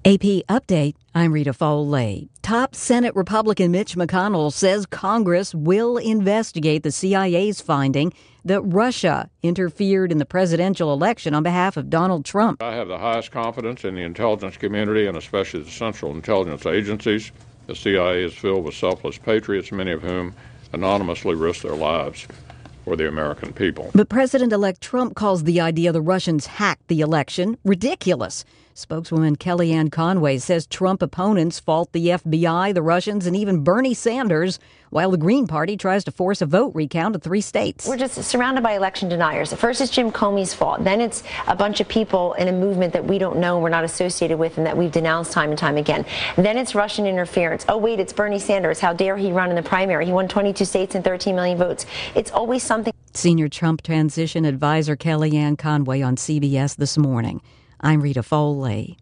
AP Update, I'm Rita Foley. Top Senate Republican Mitch McConnell says Congress will investigate the CIA's finding that Russia interfered in the presidential election on behalf of Donald Trump. I have the highest confidence in the intelligence community and especially the Central Intelligence Agencies. The CIA is filled with selfless patriots, many of whom anonymously risk their lives for the American people. But President-elect Trump calls the idea the Russians hacked the election ridiculous. Spokeswoman Kellyanne Conway says Trump opponents fault the FBI, the Russians, and even Bernie Sanders, while the Green Party tries to force a vote recount in 3 states. We're just surrounded by election deniers. At first, it's Jim Comey's fault. Then it's a bunch of people in a movement that we don't know, we're not associated with, and that we've denounced time and time again. Then it's Russian interference. Oh, wait, it's Bernie Sanders. How dare he run in the primary? He won 22 states and 13 million votes. It's always something. Senior Trump transition advisor Kellyanne Conway on CBS This Morning. I'm Rita Foley.